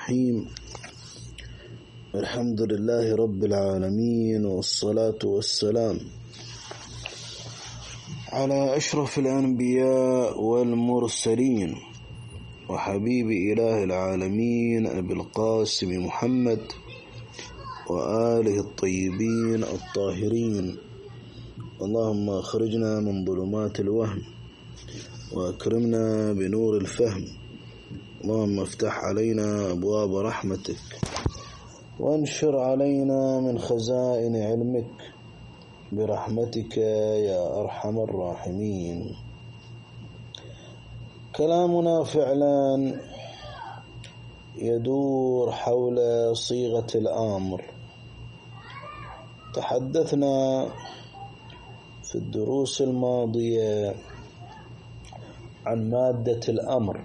الرحيم. الحمد لله رب العالمين، والصلاة والسلام على أشرف الأنبياء والمرسلين وحبيب إله العالمين أبي القاسم محمد وآله الطيبين الطاهرين. اللهم أخرجنا من ظلمات الوهم وأكرمنا بنور الفهم. اللهم افتح علينا أبواب رحمتك وانشر علينا من خزائن علمك برحمتك يا أرحم الراحمين. كلامنا فعلا يدور حول صيغة الأمر. تحدثنا في الدروس الماضية عن مادة الأمر،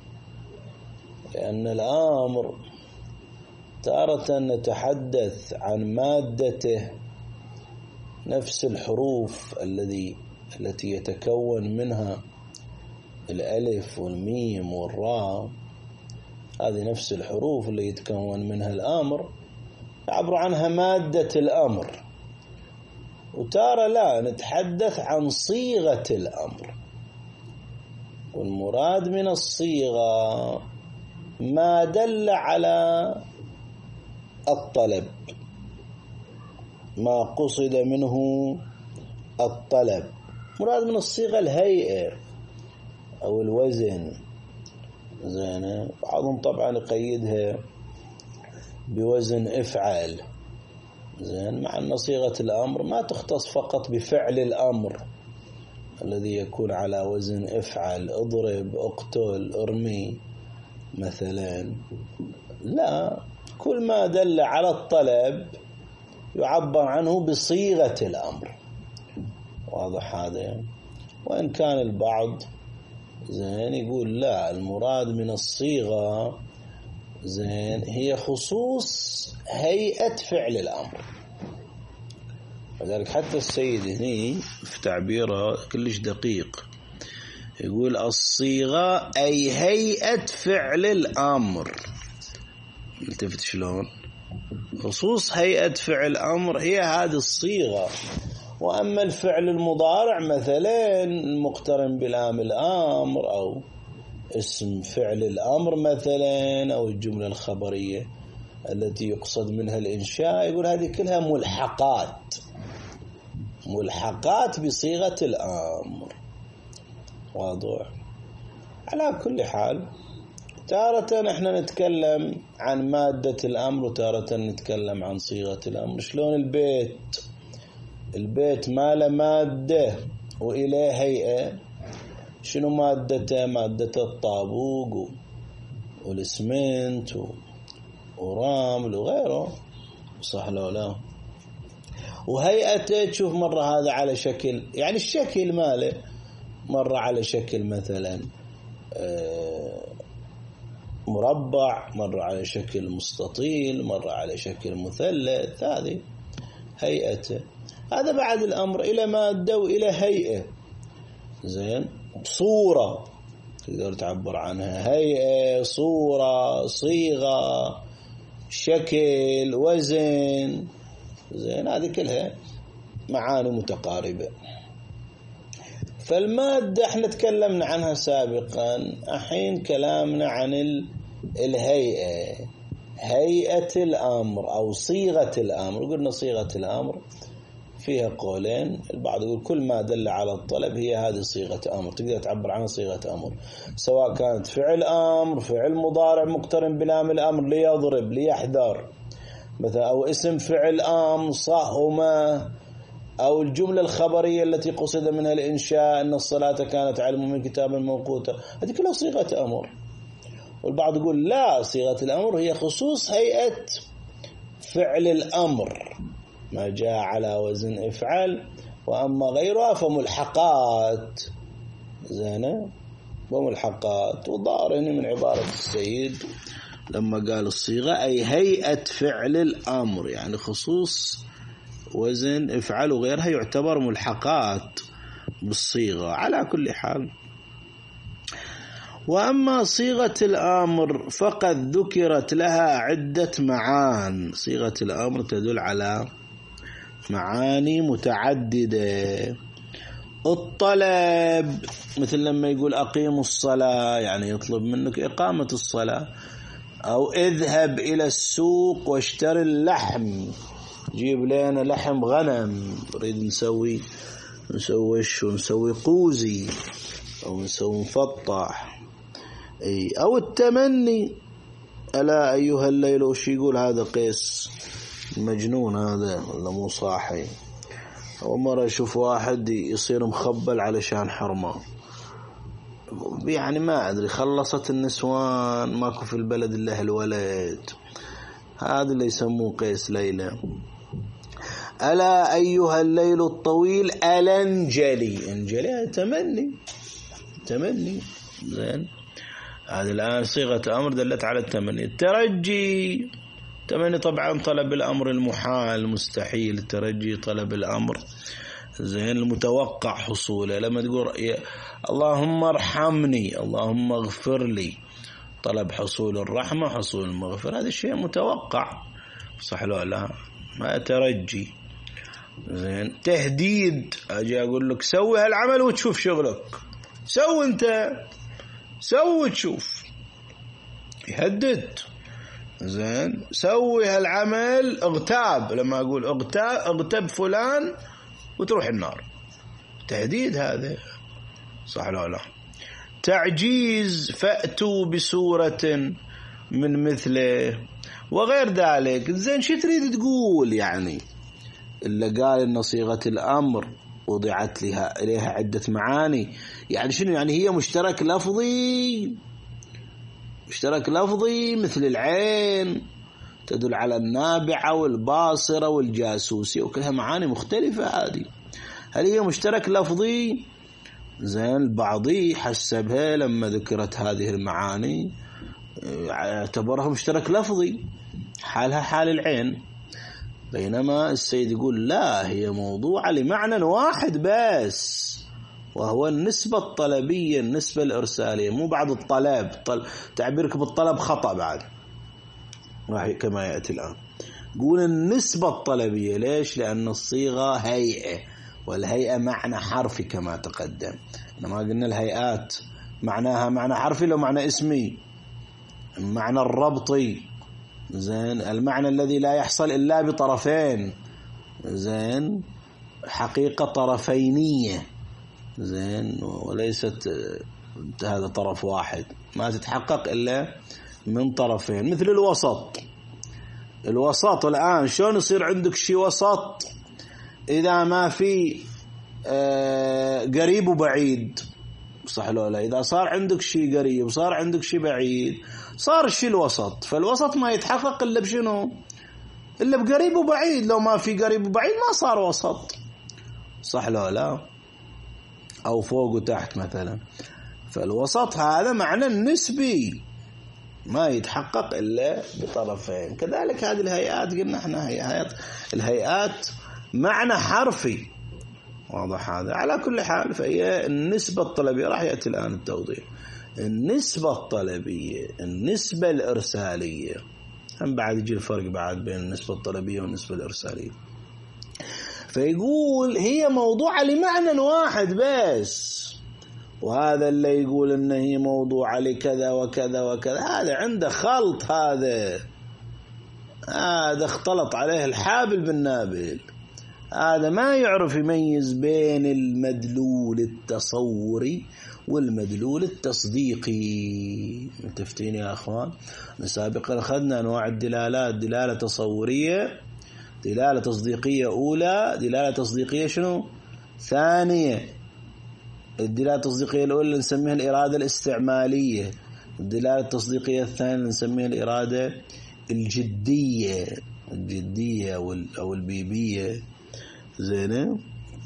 لأن الأمر تارة نتحدث عن مادته نفس الحروف التي يتكون منها الألف والميم والراء، هذه نفس الحروف اللي يتكون منها الأمر، نعبر عنها مادة الأمر. وتارة لا نتحدث عن صيغة الأمر، والمراد من الصيغة ما دل على الطلب، ما قصد منه الطلب. مراد من الصيغة الهيئة أو الوزن. زين، بعضهم طبعا يقيدها بوزن افعل. زين، مع أن صيغة الأمر ما تختص فقط بفعل الأمر الذي يكون على وزن افعل، اضرب، اقتل، ارمي مثلا، لا، كل ما دل على الطلب يعبر عنه بصيغة الأمر. واضح هذا؟ وإن كان البعض زين يقول لا، المراد من الصيغة زين هي خصوص هيئة فعل الأمر. وذلك حتى السيد هني في تعبيره كلش دقيق، يقول الصيغة أي هيئة فعل الأمر. التفت شلون؟ خصوص هيئة فعل الأمر هي هذه الصيغة. وأما الفعل المضارع مثلا المقترن بلام الأمر أو اسم فعل الأمر مثلا أو الجملة الخبرية التي يقصد منها الإنشاء، يقول هذه كلها ملحقات بصيغة الأمر. واضح؟ على كل حال، تارة احنا نتكلم عن مادة الأمر وتارة نتكلم عن صيغة الأمر. شلون البيت ما له مادة وإليه هيئة. شنو مادته؟ مادته الطابوق والاسمنت ورامل وغيره، صح لو لا؟ وهيئته تشوف مرة هذا على شكل، يعني الشكل ماله مرة على شكل مثلا مربع، مرة على شكل مستطيل، مرة على شكل مثلث. هذه هيئته. هذا بعد الأمر إلى مادة وإلى هيئة. زين، صورة تقدر تعبر عنها، هيئة، صورة، صيغة، شكل، وزن. زين، هذه كلها معاني متقاربة. فالمادة احنا تكلمنا عنها سابقا، الحين كلامنا عن الهيئة، هيئة الأمر أو صيغة الأمر. قلنا صيغة الأمر فيها قولين، البعض يقول كل ما دل على الطلب هي هذه صيغة أمر، تقدر تعبر عنها صيغة أمر، سواء كانت فعل أمر، فعل مضارع مقترن بلام الأمر ليضرب، ليحذر مثلا، أو اسم فعل أمر صاهما، أو الجملة الخبرية التي قصد منها الإنشاء أن الصلاة كانت على المؤمن كتابا موقوتا. هذه كلها صيغة أمر. والبعض يقول لا، صيغة الأمر هي خصوص هيئة فعل الأمر، ما جاء على وزن افعل، وأما غيرها فملحقات. زين، وملحقات. وظاهر هنا من عبارة السيد لما قال الصيغة أي هيئة فعل الأمر، يعني خصوص وزن افعل وغيرها يعتبر ملحقات بالصيغة. على كل حال، وأما صيغة الأمر فقد ذكرت لها عدة معان. صيغة الأمر تدل على معاني متعددة. الطلب مثل لما يقول أقيموا الصلاة، يعني يطلب منك إقامة الصلاة. أو اذهب إلى السوق واشتري اللحم، جيب لنا لحم غنم، نريد نسوي قوزي أو نسوي مفطح. أو التمني، ألا أيها الليل، وش يقول هذا؟ قيس المجنون هذا ولا مو صاحي؟ أو مرة أشوف واحد يصير مخبل علشان حرمه، يعني ما أدري، خلصت النسوان ماكو في البلد إلا الولد، هذا اللي يسموه قيس ليلى. ألا أيها الليل الطويل ألنجلي، انجلي تمني زين. هذا الآن صيغة أمر دلت على التمني. الترجي، تمني طبعا طلب الأمر المحال مستحيل، الترجي طلب الأمر زين المتوقع حصوله. لما تقول اللهم ارحمني، اللهم اغفر لي، طلب حصول الرحمة، حصول المغفرة، هذا الشيء متوقع، صح لو لا؟ ما ترجي زين. تهديد، أجي أقول لك سوي هالعمل وتشوف شغلك، سوي أنت، سوي تشوف، يهدد زين. سوي هالعمل، اغتاب، لما أقول اغتاب فلان وتروح النار، تهديد هذا، صح لو لا؟ تعجيز، فأتوا بسورة من مثله وغير ذلك. زين شو تريد تقول يعني؟ اللي قال إن صيغة الأمر وضعت إليها عدة معاني، يعني شنو؟ يعني هي مشترك لفظي مثل العين تدل على النابعة والباصرة والجاسوسية، وكلها معاني مختلفة. هذه هل هي مشترك لفظي؟ زين البعضي حسبها لما ذكرت هذه المعاني اعتبرها مشترك لفظي، حالها حال العين، بينما السيد يقول لا، هي موضوعة لمعنى واحد بس، وهو النسبة الطلبية، النسبة الإرسالية، مو بعد الطلب. تعبيرك بالطلب خطأ بعد، راح كما يأتي الآن. قول النسبة الطلبية. ليش؟ لأن الصيغة هيئة، والهيئة معنى حرفي كما تقدم. ما قلنا الهيئات معناها معنى حرفي لو معنى اسمي، معنى الربطي زين، المعنى الذي لا يحصل إلا بطرفين زين، حقيقة طرفينية زين، وليست هذا طرف واحد، ما تتحقق إلا من طرفين. مثل الوسط الآن شلون يصير عندك شيء وسط إذا ما في قريب وبعيد، صح لو لا؟ إذا صار عندك شيء قريب وصار عندك شيء بعيد صار الشيء الوسط. فالوسط ما يتحقق إلا بشنو؟ إلا بقريب وبعيد. لو ما في قريب وبعيد ما صار وسط، صح لو لا؟ أو فوق وتحت مثلا. فالوسط هذا معنى النسبي ما يتحقق إلا بطرفين. كذلك هذه الهيئات، قلنا احنا الهيئات معنى حرفي، واضح هذا؟ على كل حال فهي النسبة الطلبية، راح يأتي الآن التوضيح. النسبة الطلبية، النسبة الإرسالية، هم بعد يجي الفرق بعد بين النسبة الطلبية والنسبة الإرسالية. فيقول هي موضوعة لمعنى واحد بس، وهذا اللي يقول إن هي موضوعة لكذا وكذا وكذا، هذا عنده خلط، هذا اختلط عليه الحابل بالنابل، هذا ما يعرف يميز بين المدلول التصوري والمدلول التصديقي. متفقين يا أخوان؟ سابقا أخذنا أنواع الدلالات: دلالة تصورية، دلالة تصديقية أولى، دلالة تصديقية شنو؟ ثانية. الدلالة التصديقية الأولى نسميها الإرادة الاستعمالية، الدلالة التصديقية الثانية نسميها الإرادة الجدية أو البيبية. زين؟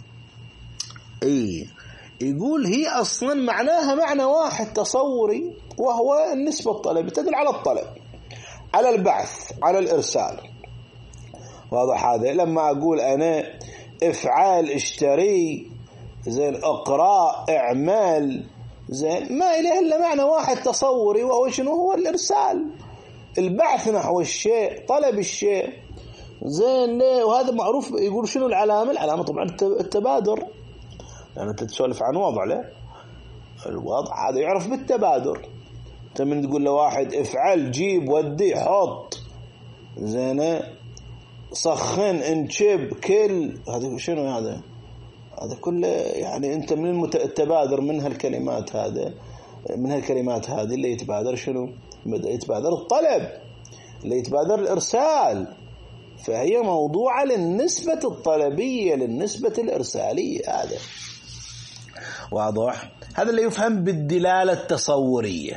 يقول هي أصلا معناها معنى واحد تصوري، وهو النسبة الطلبية، تدل على الطلب، على البعث، على الإرسال، واضح هذا؟ لما أقول أنا افعال اشتري، زين، اقرأ، اعمال، زين ما إله إلا معنى واحد تصوري، وهو شنو؟ هو الإرسال، البعث نحو الشيء، طلب الشيء. زين ليه؟ وهذا معروف. يقول شنو العلامة؟ العلامة طبعا التبادر. يعني أنت تسولف عن وضع، له الوضع هذا يعرف بالتبادر. أنت من تقول لواحد افعل، جيب، ودي، حط، زين، سخن، انشب، كل، هذا شنو؟ هذا كله يعني أنت من التبادر من هالكلمات هذا، من هالكلمات هذه اللي يتبادر شنو؟ يتبادر الطلب، اللي يتبادر الإرسال. فهي موضوعة للنسبة الطلبية، للنسبة الإرسالية. هذا واضح؟ هذا اللي يفهم بالدلالة التصورية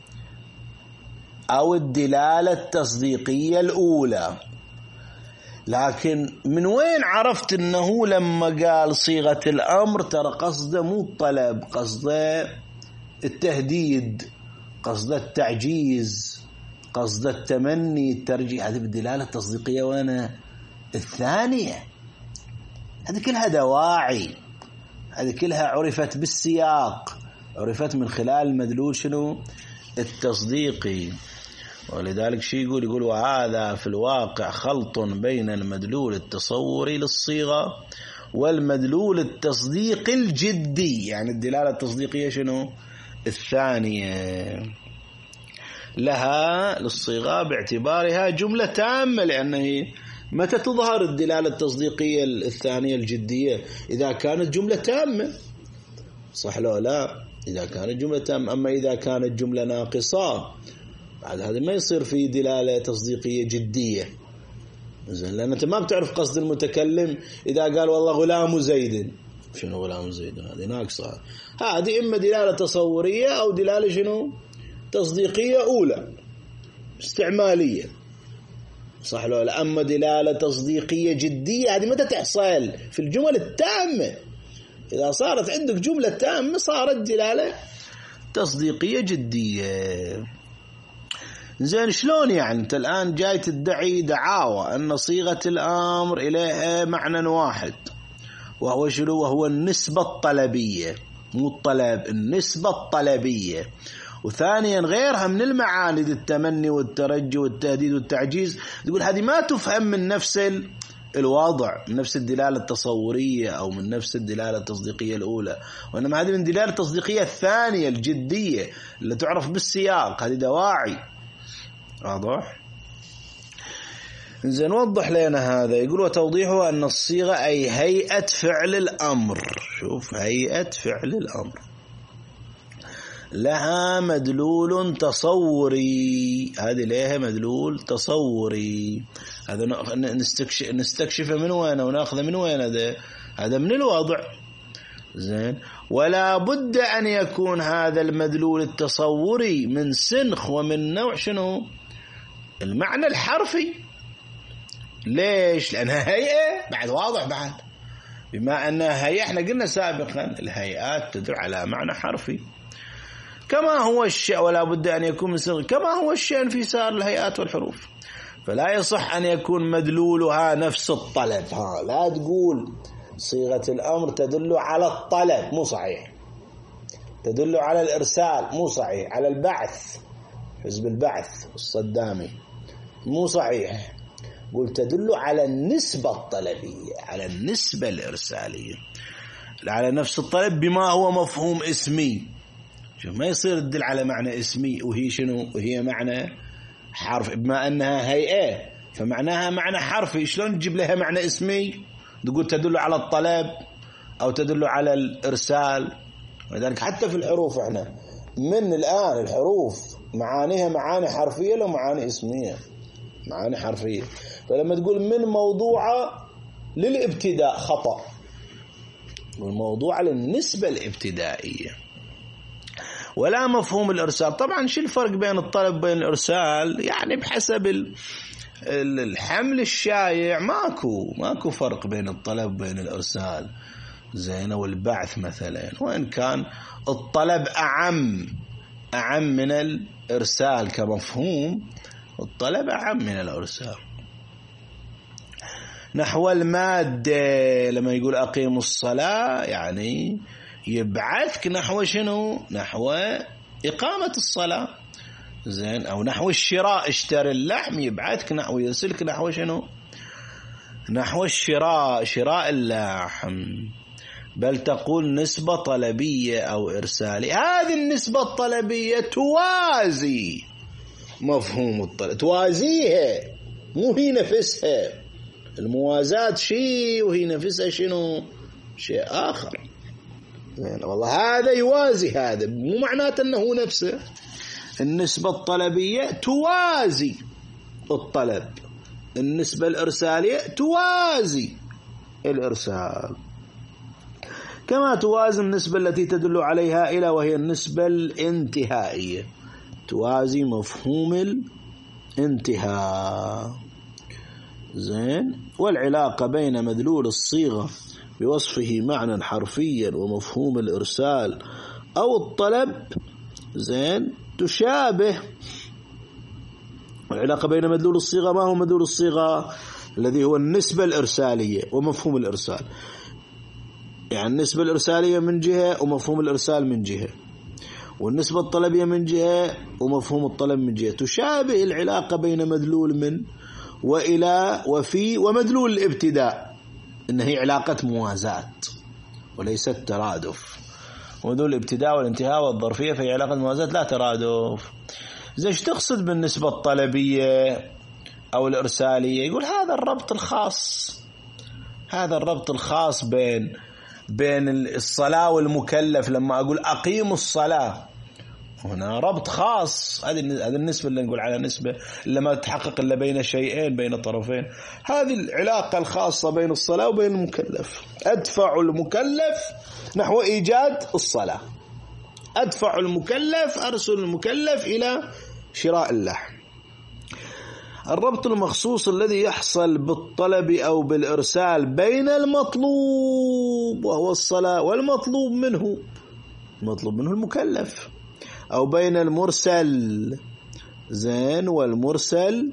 أو الدلالة التصديقية الأولى. لكن من وين عرفت أنه لما قال صيغة الأمر ترى قصده مو الطلب، قصده التهديد، قصده التعجيز، قصده التمني، الترجيح؟ هذه بالدلالة التصديقية. وانا الثانية هذه كلها دواعي، هذه كلها عرفت بالسياق، عرفت من خلال المدلول شنو؟ التصديقي. ولذلك شيء يقول وهذا في الواقع خلط بين المدلول التصوري للصيغة والمدلول التصديقي الجدي. يعني الدلالة التصديقية شنو؟ الثانية لها للصيغة باعتبارها جملة تامة، لأنه متى تظهر الدلالة التصديقية الثانية الجدية؟ إذا كانت جملة تامة، صح لو لا؟ إذا كانت جملة تامة. أما إذا كانت جملة ناقصة بعد هذا ما يصير في دلالة تصديقية جدية. زين، لأن أنت ما بتعرف قصد المتكلم. إذا قال والله غلام زيد، شنو غلام زيد؟ هذه ناقصة. هذه إما دلالة تصورية أو دلالة شنو؟ تصديقية أولى استعمالية، صح لو لا؟ أما دلالة تصديقية جدية هذه متى تحصل؟ في الجمل التامة. إذا صارت عندك جملة تامة صارت دلالة تصديقية جدية. زين، شلون يعني أنت الآن جاي تدعي دعاوى أن صيغة الأمر إليها معنى واحد، وهو شنو؟ وهو النسبة الطلبية، مو الطلب، النسبة الطلبية. وثانيا غيرها من المعاني، التمني والترجي والتهديد والتعجيز، تقول هذه ما تفهم من نفس الوضع، من نفس الدلالة التصورية أو من نفس الدلالة التصديقية الأولى، وإنما هذه من الدلالة التصديقية الثانية الجدية اللي تعرف بالسياق. هذه دواعي. واضح؟ زين، وضح لنا هذا. يقول وتوضيحه أن الصيغة أي هيئة فعل الأمر. شوف، هيئة فعل الأمر لها مدلول تصوري. هذه لها مدلول تصوري. هذا نستكشفه من وين وناخذه من وين؟ هذا من الوضع. زين، ولا بد أن يكون هذا المدلول التصوري من سنخ ومن نوع شنو؟ المعنى الحرفي. ليش؟ لأنها هيئة. بعد واضح، بعد بما أنها هيئة، احنا قلنا سابقا الهيئات تدل على معنى حرفي كما هو الشيء، ولا بد أن يكون من صيغة كما هو الشيء في سائر الهيئات والحروف. فلا يصح أن يكون مدلولها نفس الطلب. لا تقول صيغة الأمر تدل على الطلب، مو صحيح. تدل على الإرسال، مو صحيح. على البعث، حزب البعث الصدامي، مو صحيح. قل تدل على النسبة الطلبية، على النسبة الإرسالية، على نفس الطلب بما هو مفهوم اسمي. شوف، ما يصير تدل على معنى اسمي وهي شنو؟ وهي معنى حرف. بما أنها هيئة فمعناها معنى حرفي. شلون تجيب لها معنى اسمي؟ تقول تدل على الطلب أو تدل على الإرسال. ولذلك حتى في الحروف احنا من الآن الحروف معانيها معاني حرفية لو معاني اسمية، معاني حرفية. فلما تقول من موضوعة للابتداء خطأ، والموضوع للنسبة الابتدائية. ولا مفهوم الإرسال. طبعا شو الفرق بين الطلب وبين الإرسال؟ يعني بحسب الحمل الشائع ماكو فرق بين الطلب وبين الإرسال. زين، والبعث مثلا، وإن كان الطلب أعم من الإرسال كمفهوم. الطلب أعم من الإرسال. نحو المادة، لما يقول أقيموا الصلاة يعني يبعثك نحو شنو؟ نحو إقامة الصلاة، زين، أو نحو الشراء، اشتري اللحم، يبعثك نحو، يرسلك نحو شنو؟ نحو الشراء، شراء اللحم. بل تقول نسبة طلبية أو إرسالية، هذه النسبة الطلبية توازي مفهوم الطلب، توازيها، مو هي نفسها. الموازاة شيء وهي نفسها شنو؟ شيء آخر. يعني والله هذا يوازي هذا، مو معناته أنه نفسه. النسبة الطلبية توازي الطلب، النسبة الإرسالية توازي الإرسال، كما توازي النسبة التي تدل عليها إلى، وهي النسبة الانتهائية، توازي مفهوم الانتهاء. زين. والعلاقة بين مدلول الصيغة بوصفه معنى حرفيا ومفهوم الإرسال أو الطلب، زين، تشابه. العلاقة بين مدلول الصيغة، ما هو مدلول الصيغة؟ الذي هو النسبة الإرسالية ومفهوم الإرسال، يعني النسبة الإرسالية من جهة ومفهوم الإرسال من جهة، والنسبة الطلبية من جهة ومفهوم الطلب من جهة. تشابه العلاقة بين مدلول من وإلى وفي ومدلول الابتداء، إن هي علاقة موازاة وليست ترادف. ومدلول الابتداء والانتهاء والظرفية فهي علاقة موازاة لا ترادف. إذا ايش تقصد بالنسبة الطلبية أو الإرسالية؟ يقول هذا الربط الخاص، هذا الربط الخاص بين الصلاة والمكلف. لما أقول أقيم الصلاة، هنا ربط خاص. هذه النسبة اللي نقول على نسبة لما تتحقق إلا بين شيئين، بين طرفين. هذه العلاقة الخاصة بين الصلاة وبين المكلف. أدفع المكلف نحو إيجاد الصلاة، أدفع المكلف، أرسل المكلف إلى شراء اللحم. الربط المخصوص الذي يحصل بالطلب أو بالإرسال بين المطلوب وهو الصلاة والمطلوب منه، المطلوب منه المكلف، أو بين المرسل، زين، والمرسل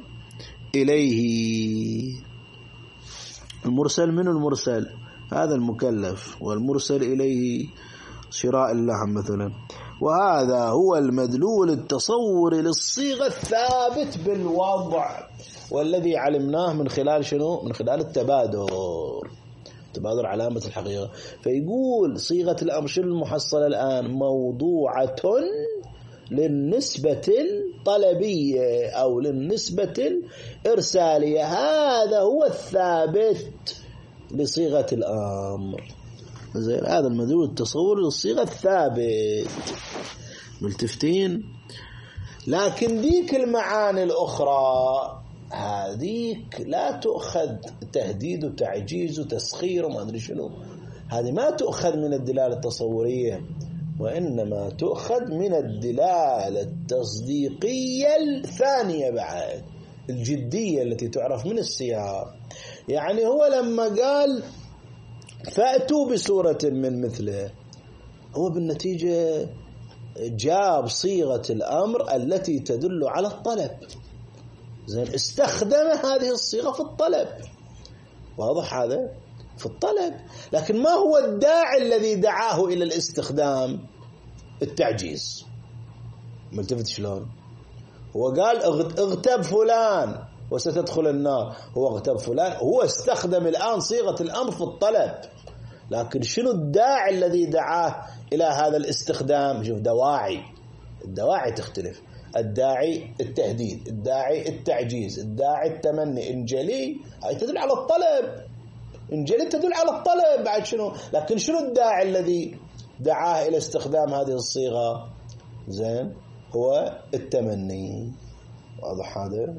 إليه. المرسل منه، المرسل هذا المكلف، والمرسل إليه شراء اللحم مثلا. وهذا هو المدلول التصوري للصيغة الثابت بالوضع، والذي علمناه من خلال شنو؟ من خلال التبادر، تبادر علامة الحقيقة. فيقول صيغة الأمر شنو المحصلة الآن؟ موضوعة للنسبة الطلبية أو للنسبة الإرسالية. هذا هو الثابت لصيغة الأمر. زين، هذا المدلول التصوري للصيغة الثابت. ملتفتين؟ لكن ذيك المعاني الأخرى هذيك لا تؤخذ تهديد وتعجيز وتسخير وما أدري شنو، هذه ما تؤخذ من الدلالة التصورية، وإنما تؤخذ من الدلالة التصديقية الثانية بعد، الجدية التي تعرف من السياق. يعني هو لما قال فأتوا بسورة من مثله، هو بالنتيجة جاب صيغة الأمر التي تدل على الطلب. زين، استخدم هذه الصيغة في الطلب، واضح هذا؟ في الطلب. لكن ما هو الداعي الذي دعاه إلى الاستخدام؟ التعجيز. ملتفت شلون؟ هو قال اغتب فلان وستدخل النار، هو اغتب فلان، هو استخدم الآن صيغة الأمر في الطلب. لكن شنو الداعي الذي دعاه إلى هذا الاستخدام؟ شوف، دواعي، الدواعي تختلف. الداعي التهديد، الداعي التعجيز، الداعي التمني. انجلي هاي تدل على الطلب، انجلي تدل على الطلب بعد شنو. لكن شنو الداعي الذي دعاه إلى استخدام هذه الصيغة؟ زين، هو التمني. واضح هذا؟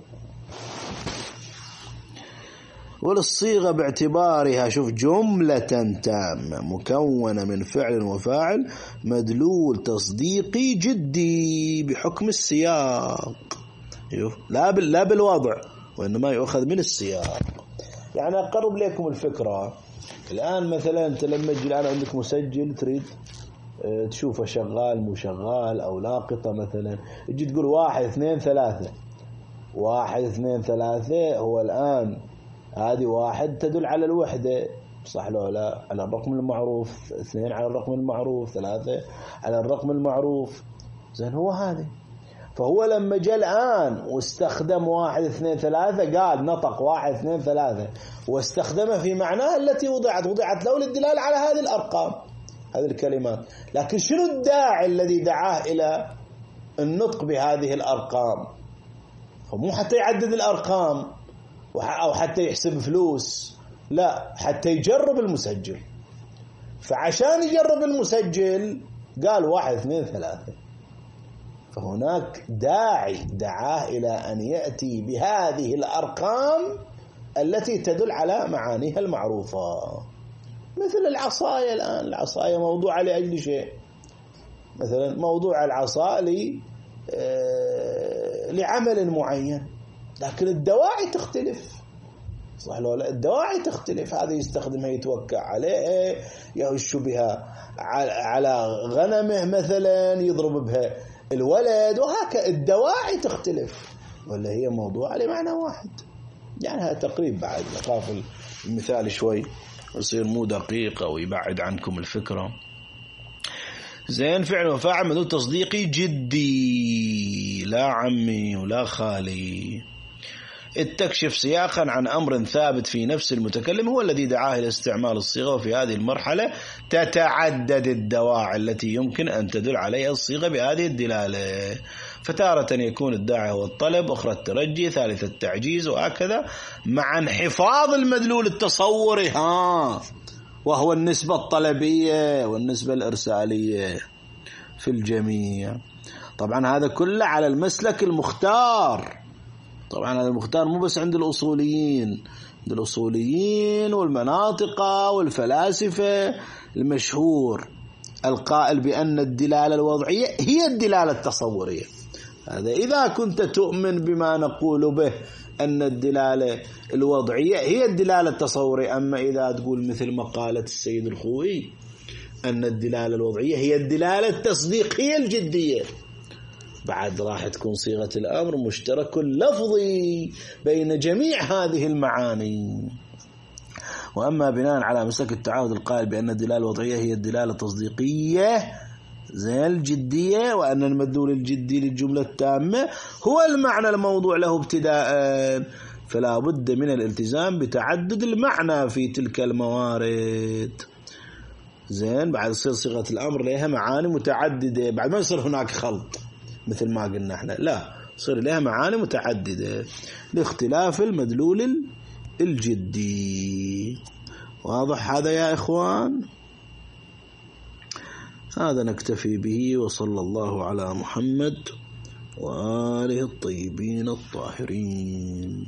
وللصيغة باعتبارها، شوف، جملة تامة مكونة من فعل وفاعل، مدلول تصديقي جدي بحكم السياق. شوف، لا بالوضع، وإنما يؤخذ من السياق. يعني أقرب لكم الفكرة. الآن مثلا أنت لما تجي الآن عندك مسجل تريد تشوفه شغال مو شغال أو لاقطة مثلا، تجي تقول 1 2 3. 1 2 3 هو الآن هذه 1 تدل على الوحدة، صح لو لا؟ على الرقم المعروف، 2 على الرقم المعروف، 3 على الرقم المعروف. زين هو هذا. فهو لما جاء الآن واستخدم 1 2 3 قال نطق 1 2 3 واستخدمه في معناه التي وضعت له للدلالة على هذه الأرقام، هذه الكلمات. لكن شنو الداعي الذي دعاه إلى النطق بهذه الأرقام؟ فمو حتى يعدد الأرقام أو حتى يحسب فلوس، لا، حتى يجرب المسجل. فعشان يجرب المسجل قال 1 2 3. فهناك داعي دعاه إلى أن يأتي بهذه الأرقام التي تدل على معانيها المعروفة. مثل العصاية الآن، العصاية موضوعة لأجل شيء، مثلا موضوع العصا لعمل معين، لكن الدواعي تختلف. صح لو لا؟ الدواعي تختلف. هذا يستخدمها يتوكع عليه، يهش بها على غنمه مثلا، يضرب بها الولد، وهكذا. الدواعي تختلف، ولا هي موضوع لمعنى واحد. يعني هذا تقريب. بعد نخاف المثال شوي يصير مو دقيق أو يبعد عنكم الفكرة. زين. فعل وفاعل مدلول تصديقي جدي، لا عمي ولا خالي. التكشف سياقا عن أمر ثابت في نفس المتكلم هو الذي دعاه إلى استعمال الصيغة. وفي هذه المرحلة تتعدد الدواعي التي يمكن أن تدل عليها الصيغة بهذه الدلالة. فتارة يكون الداعي هو الطلب، أخرى الترجي، ثالثة التعجيز، وهكذا، مع انحفاظ المدلول التصوري وهو النسبة الطلبية والنسبة الإرسالية في الجميع. طبعا هذا كله على المسلك المختار. طبعا هذا المختار مو بس عند الأصوليين، عند الأصوليين والمناطق والفلاسفة. المشهور القائل بأن الدلالة الوضعية هي الدلالة التصورية. هذا إذا كنت تؤمن بما نقول به أن الدلالة الوضعية هي الدلالة التصورية. أما إذا تقول مثل مقالة السيد الخوئي أن الدلالة الوضعية هي الدلالة التصديقية الجدية، بعد راح تكون صيغة الأمر مشترك لفظي بين جميع هذه المعاني. وأما بناء على مسلك التعاود القائل بأن الدلالة الوضعية هي الدلالة التصديقية زي الجدية، وأن المدلول الجدي للجملة التامة هو المعنى الموضوع له ابتداء، فلا بد من الالتزام بتعدد المعنى في تلك الموارد. زين. بعد يصير صيغة الأمر لها معاني متعددة، بعد ما يصير هناك خلط مثل ما قلنا احنا، لا، يصير لها معاني متعددة لاختلاف المدلول الجدي. واضح هذا يا إخوان؟ هذا نكتفي به، وصلى الله على محمد وآله الطيبين الطاهرين.